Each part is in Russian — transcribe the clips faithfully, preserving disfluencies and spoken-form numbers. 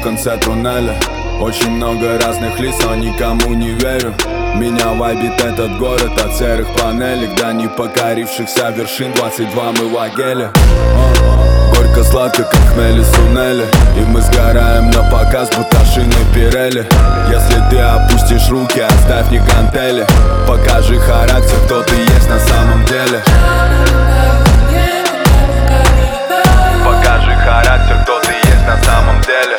в конце туннеля. Очень много разных лиц, но никому не верю. Меня вайбит этот город от серых панелек до непокорившихся вершин. Двадцать два мы в Агеле. Горько-сладко, как хмели сунели. И мы сгораем на показ, будто шины Пирелли. Если ты опустишь руки, оставь не гантели. Покажи характер, кто ты есть на самом деле. Покажи характер, кто ты есть на самом деле.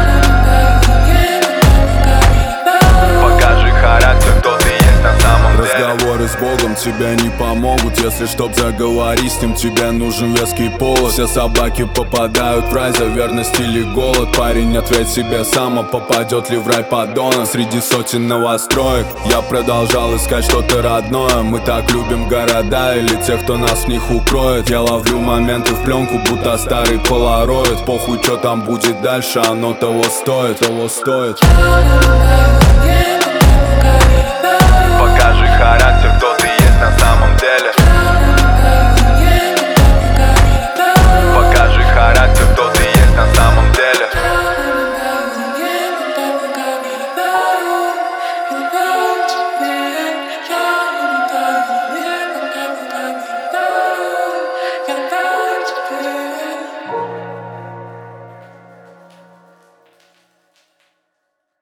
Покажи характер, кто ты есть на самом деле. Разговоры с Богом тебе не помогут. Если чтоб заговорить с ним, тебе нужен веский повод. Все собаки попадают в рай за верность или голод. Парень, ответь себе сам, а попадет ли в рай подонок. Среди сотен новостроек я продолжал искать что-то родное. Мы так любим города или тех, кто нас в них укроет. Я ловлю моменты в пленку, будто старый полароид. Похуй, что там будет дальше, оно того стоит, того стоит. Покажи характер.